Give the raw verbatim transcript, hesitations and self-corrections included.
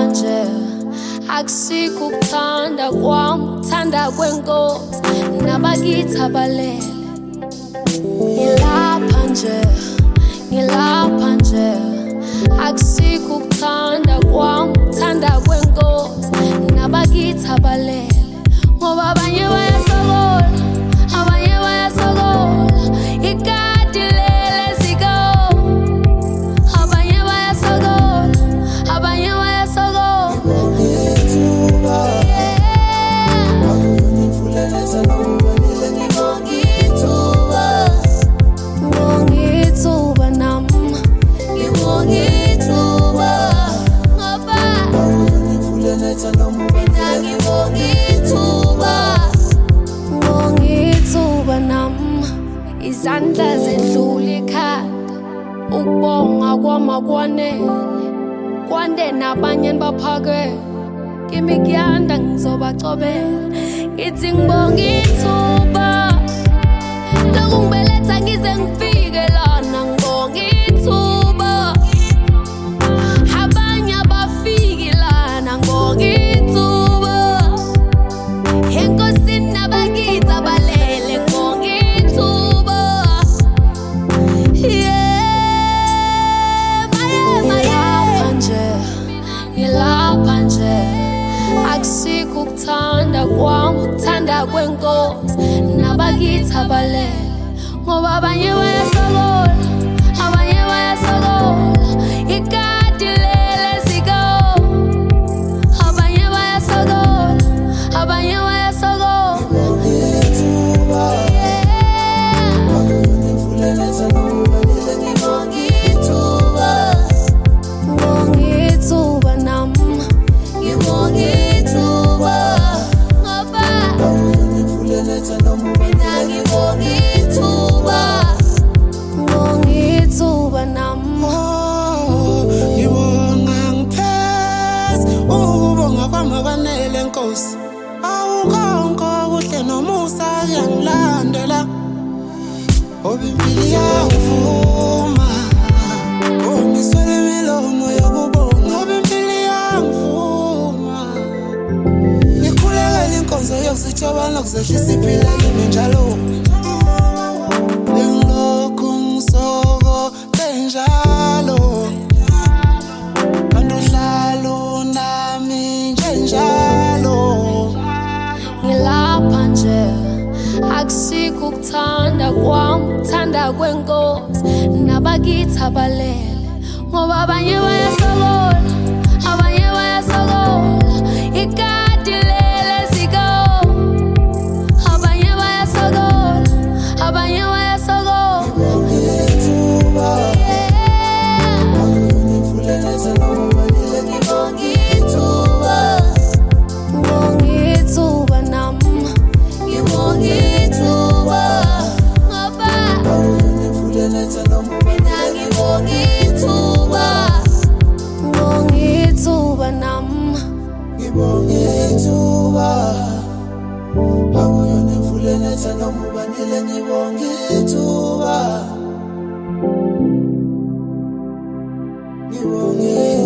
nje akusikho ukuthanda kwami uthanda kwenkosi nabakithi abalele ngilapha nje ngilapha nje akusikho ukuthanda kwami uthanda kwenkosi nabakithi abalele ngoba abanye bayasokola abanye bayasokola ikati lele siko abanye bayasokola abanye bayasokola ngithuba akuyonifuleleza nobonile ngibongithuba ngibongithuba nami ngibongithuba ngoba akuyonifuleleza nobonile ngibongithuba ngibongithuba nami izandla zendlula ekhanda ukubonga kwami akwanele kwande nabanye baphake kimi kuyanda ngizobacobela ngithi ngibonga ithuba lokungibeletha ngize ngifike lana ngibonga ithuba abanye abafiki lana ngibonga ithuba enkosini nabakithi abalele ngibonga ithuba yeah ngilapha nje ngilapha nje akusikho ukuthanda kwami uthanda kwenkosi nabakithi abalele ngoba abanye bayasokola abanye bayasokola ikati lele siko abanye bayasokola abanye bayasokola ngithuba akuyonifuleleza nobonile ngibongithuba ngibongithuba nami ngibongithuba ngoba akuyonifuleleza nobonile ngibongithuba ngibongithuba nami ngibonga ngipheza ukubonga kwami akwanele nkosi awukonke okuhle nomusa yangilandela oba impilo iyangivuma ongiswele imilomo yokubonga oba impilo iyangivuma ngikhulekela inkonzo yokusijobana nokuzehlisa iphila kimi njalo ngilokhu ngisokole njalo anohlalo nami njenjalo ngilapha nje akusikho ukuthanda kwami uthanda kwenkosi nabakithi abalele ngoba abanye bayasokola abanye bayasokola ikati lele siko abanye bayasokola abanye bayasokola ngithuba akuyonifuleleza nobonile ngibongithuba ngibongithuba nami ngibongithuba ngoba akuyonifuleleza nobonile ngibongithuba ngibongithuba nami ngibongithuba akuyonifuleleza nobonile ngibongithuba ngibongithuba